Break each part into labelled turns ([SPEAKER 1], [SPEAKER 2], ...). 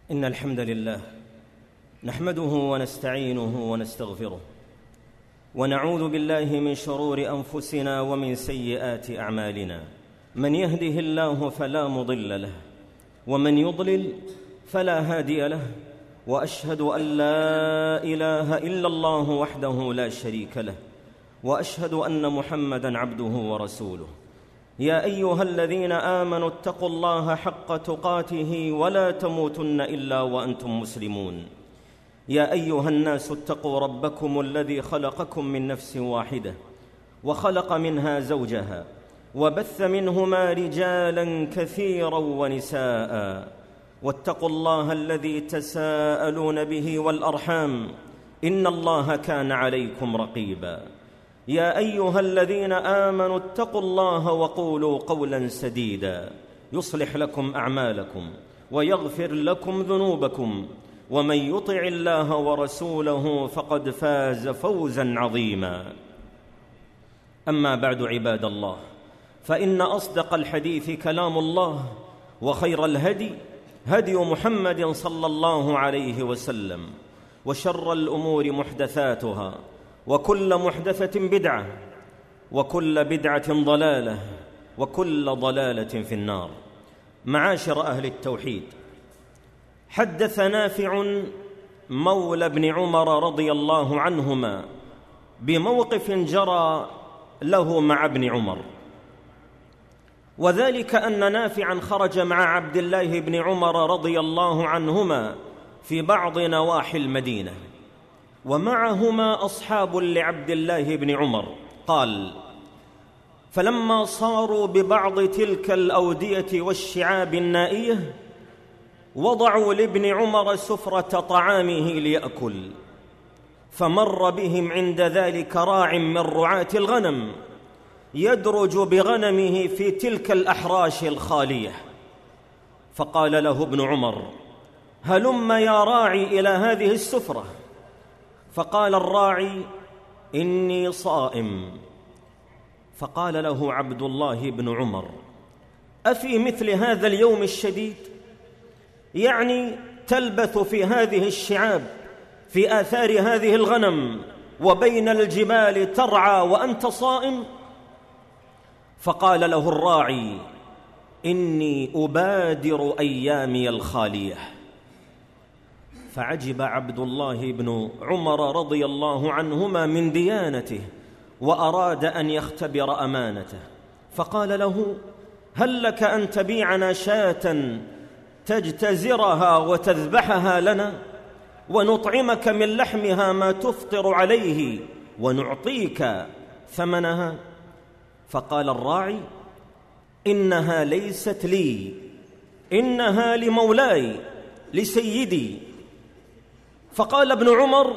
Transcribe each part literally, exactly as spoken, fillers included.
[SPEAKER 1] إن الحمد لله نحمده ونستعينه ونستغفره ونعوذ بالله من شرور أنفسنا ومن سيئات أعمالنا. من يهده الله فلا مضل له ومن يضلل فلا هادي له، وأشهد أن لا إله إلا الله وحده لا شريك له، وأشهد أن محمدًا عبده ورسوله. يا أيها الذين آمنوا اتقوا الله حق تقاته ولا تموتن إلا وأنتم مسلمون. يا أيها الناس اتقوا ربكم الذي خلقكم من نفس واحدة وخلق منها زوجها وبث منهما رجالاً كثيراً ونساءً، واتقوا الله الذي تساءلون به والأرحام إن الله كان عليكم رقيباً. يا أيها الذين آمنوا اتقوا الله وقولوا قولاً سديداً يصلح لكم أعمالكم ويغفر لكم ذنوبكم، ومن يطع الله ورسوله فقد فاز فوزاً عظيماً. أما بعد، عباد الله، فإن أصدق الحديث كلام الله، وخير الهدي هدي محمد صلى الله عليه وسلم، وشر الأمور محدثاتها، وكل محدثة بدعة، وكل بدعة ضلالة، وكل ضلالة في النار. معاشر أهل التوحيد، حدث نافع مولى ابن عمر رضي الله عنهما بموقف جرى له مع ابن عمر، وذلك أن نافعا خرج مع عبد الله بن عمر رضي الله عنهما في بعض نواحي المدينة، ومعهما أصحاب لعبد الله بن عمر. قال: فلما صاروا ببعض تلك الأودية والشعاب النائية وضعوا لابن عمر سفرة طعامه ليأكل، فمر بهم عند ذلك راع من رعاة الغنم يدرج بغنمه في تلك الأحراش الخالية، فقال له ابن عمر: هلم يا راعي إلى هذه السفرة. فقال الراعي: إني صائم. فقال له عبد الله بن عمر: أفي مثل هذا اليوم الشديد، يعني تلبث في هذه الشعاب في آثار هذه الغنم وبين الجبال ترعى وأنت صائم؟ فقال له الراعي: إني أبادر أيامي الخالية. فعجب عبد الله بن عمر رضي الله عنهما من ديانته، وأراد أن يختبر أمانته، فقال له: هل لك أن تبيعنا شاة تجتزرها وتذبحها لنا، ونطعمك من لحمها ما تفطر عليه، ونعطيك ثمنها؟ فقال الراعي: إنها ليست لي، إنها لمولاي لسيدي. فقال ابن عمر: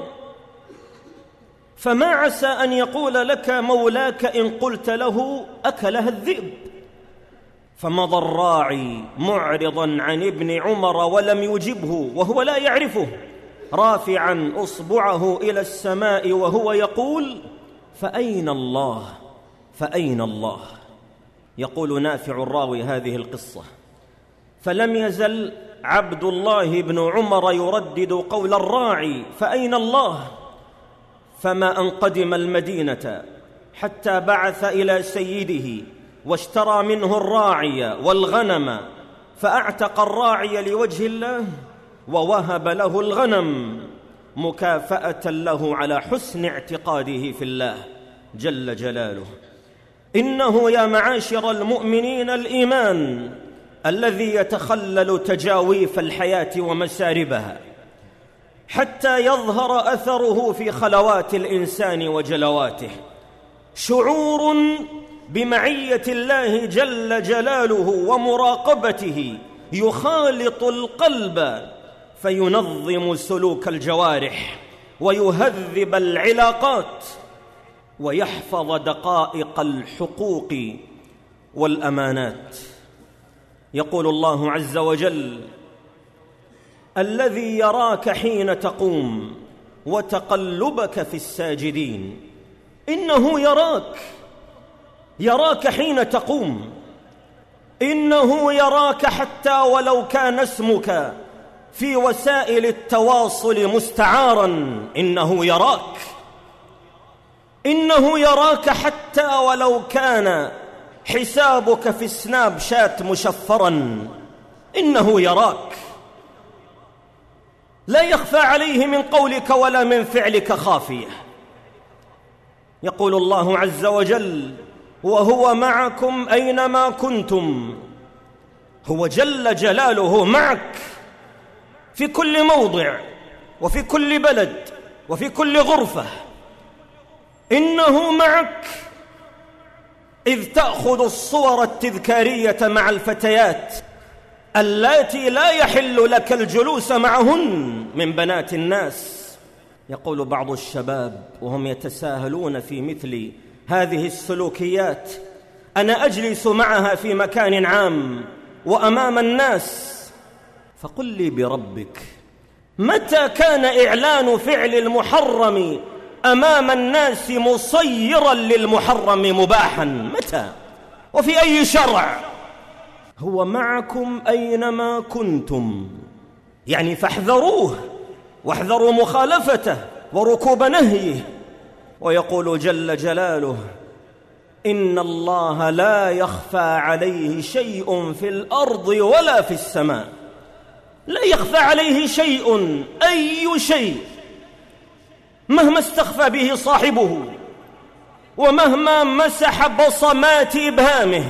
[SPEAKER 1] فما عسى أن يقول لك مولاك إن قلت له أكلها الذئب؟ فمضى الراعي معرضا عن ابن عمر ولم يجبه وهو لا يعرفه، رافعا أصبعه إلى السماء وهو يقول: فأين الله، فأين الله. يقول نافع الراوي هذه القصة: فلم يزل عبد الله بن عمر يردد قول الراعي فأين الله، فما أن قدم المدينة حتى بعث إلى سيده واشترى منه الراعي والغنم، فأعتق الراعي لوجه الله ووهب له الغنم مكافأة له على حسن اعتقاده في الله جل جلاله. إنه يا معاشر المؤمنين الإيمان الذي يتخلل تجاويف الحياة ومساربها حتى يظهر أثره في خلوات الإنسان وجلواته، شعور بمعية الله جل جلاله ومراقبته يخالط القلب فينظم سلوك الجوارح ويهذب العلاقات ويحفظ دقائق الحقوق والأمانات. يقول الله عز وجل: الذي يراك حين تقوم وتقلبك في الساجدين. إنه يراك، يراك حين تقوم، إنه يراك حتى ولو كان اسمك في وسائل التواصل مستعارا: إنه يراك، إنه يراك حتى ولو كان حسابك في سناب شات مشفرا، إنه يراك، لا يخفى عليه من قولك ولا من فعلك خافية. يقول الله عز وجل: وهو معكم أينما كنتم. هو جل جلاله معك في كل موضع وفي كل بلد وفي كل غرفة. إنه معك إذ تأخذ الصور التذكارية مع الفتيات اللاتي لا يحل لك الجلوس معهن من بنات الناس. يقول بعض الشباب وهم يتساهلون في مثل هذه السلوكيات: أنا أجلس معها في مكان عام وأمام الناس. فقل لي بربك، متى كان إعلان فعل المحرم أمام الناس مصيرا للمحرم مباحا؟ متى وفي أي شرع؟ هو معكم أينما كنتم، يعني فاحذروه واحذروا مخالفته وركوب نهيه. ويقول جل جلاله: إن الله لا يخفى عليه شيء في الأرض ولا في السماء. لا يخفى عليه شيء، أي شيء، مهما استخفى به صاحبه ومهما مسح بصمات إبهامه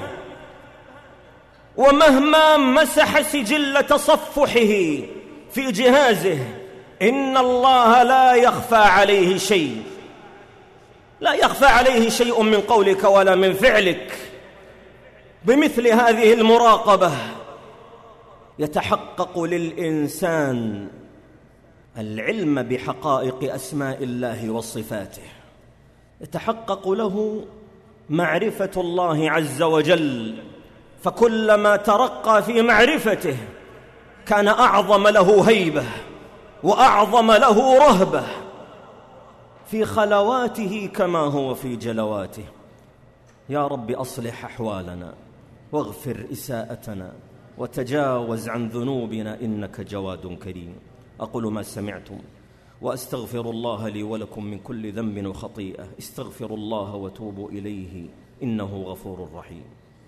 [SPEAKER 1] ومهما مسح سجل تصفحه في جهازه، إن الله لا يخفى عليه شيء. لا يخفى عليه شيء من قولك ولا من فعلك. بمثل هذه المراقبة يتحقق للإنسان العلم بحقائق أسماء الله وصفاته، يتحقق له معرفة الله عز وجل، فكلما ترقى في معرفته كان أعظم له هيبة وأعظم له رهبة في خلواته كما هو في جلواته. يا رب أصلح أحوالنا واغفر إساءتنا وتجاوز عن ذنوبنا إنك جواد كريم. أقول ما سمعتم وأستغفر الله لي ولكم من كل ذنب وخطيئة. استغفروا الله وتوبوا إليه إنه غفور رحيم.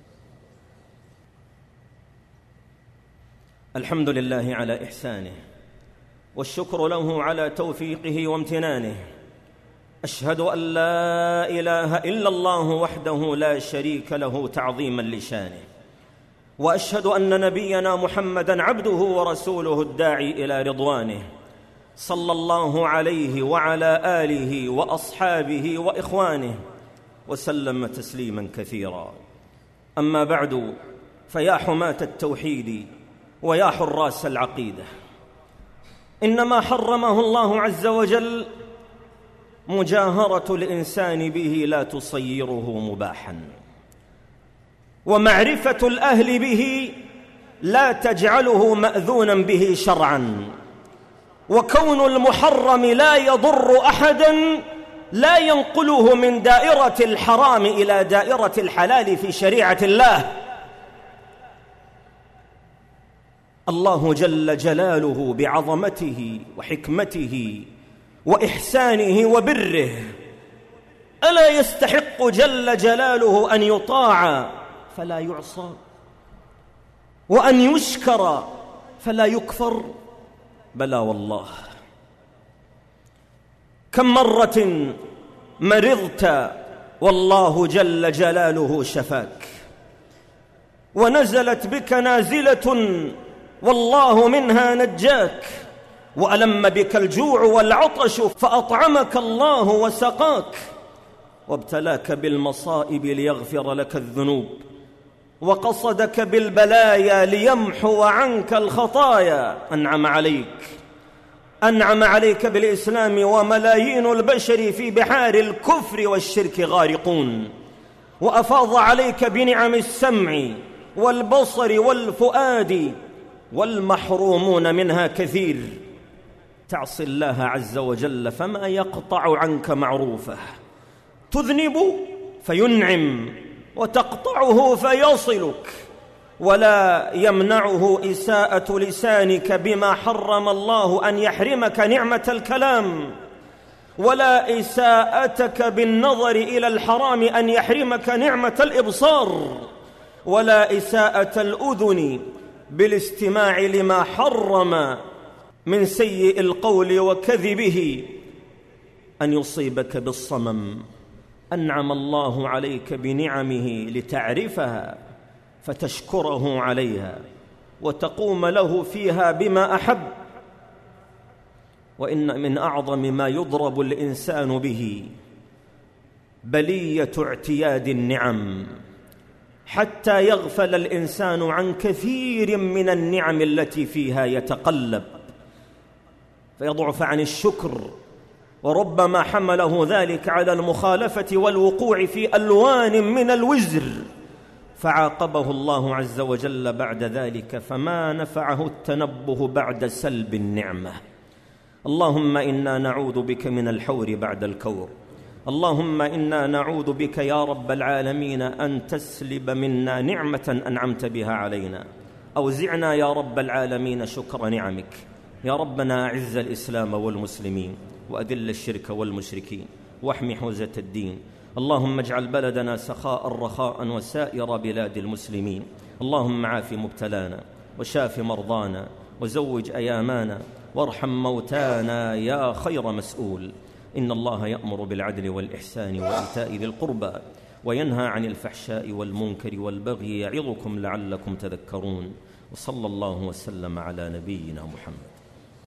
[SPEAKER 1] الحمد لله على إحسانه والشكر له على توفيقه وامتنانه. أشهد أن لا إله إلا الله وحده لا شريك له تعظيما لشانه، وأشهد أن نبينا محمدًا عبده ورسوله الداعي إلى رضوانه، صلى الله عليه وعلى آله وأصحابه وإخوانه وسلم تسليما كثيرا. أما بعد، فيا حماة التوحيد ويا حراس العقيدة، إنما حرمه الله عز وجل مجاهرة الإنسان به لا تصيره مباحا، ومعرفة الأهل به لا تجعله مأذونا به شرعا، وكون المحرم لا يضر أحدا لا ينقله من دائرة الحرام إلى دائرة الحلال في شريعة الله. الله جل جلاله بعظمته وحكمته وإحسانه وبره ألا يستحق جل جلاله أن يطاع فلا يعصى، وأن يشكر فلا يكفر؟ بلى والله. كم مرة مرضت والله جل جلاله شفاك، ونزلت بك نازلة والله منها نجاك، وألم بك الجوع والعطش فأطعمك الله وسقاك، وابتلاك بالمصائب ليغفر لك الذنوب، وقصدك بالبلايا ليمحو عنك الخطايا. أنعم عليك أنعم عليك بالإسلام، وملايين البشر في بحار الكفر والشرك غارقون، وأفاض عليك بنعم السمع والبصر والفؤاد، والمحرومون منها كثير. تعصي الله عز وجل فما يقطع عنك معروفه، تذنب فينعم، وتقطعه فيصلك، ولا يمنعه إساءة لسانك بما حرم الله أن يحرمك نعمة الكلام، ولا إساءتك بالنظر إلى الحرام أن يحرمك نعمة الإبصار، ولا إساءة الأذن بالاستماع لما حرم من سيء القول وكذبه أن يصيبك بالصمم. أنعم الله عليك بنعمه لتعرفها فتشكره عليها وتقوم له فيها بما أحب. وإن من أعظم ما يضرب الإنسان به بلية اعتياد النعم، حتى يغفل الإنسان عن كثير من النعم التي فيها يتقلب فيضعف عن الشكر، وربما حمله ذلك على المخالفة والوقوع في ألوان من الوزر، فعاقبه الله عز وجل بعد ذلك، فما نفعه التنبه بعد سلب النعمة. اللهم إنا نعوذ بك من الحور بعد الكور. اللهم إنا نعوذ بك يا رب العالمين أن تسلب منا نعمة أنعمت بها علينا. أوزعنا يا رب العالمين شكر نعمك. يا ربنا أعز الإسلام والمسلمين وأذل الشرك والمشركين واحمي حوزة الدين. اللهم اجعل بلدنا سخاء رخاء وسائر بلاد المسلمين. اللهم عاف مبتلانا وشاف مرضانا وزوج أيامانا وارحم موتانا يا خير مسؤول. إن الله يأمر بالعدل والإحسان وإيتاء ذي القربى وينهى عن الفحشاء والمنكر والبغي يعظكم لعلكم تذكرون. وصلى الله وسلم على نبينا محمد.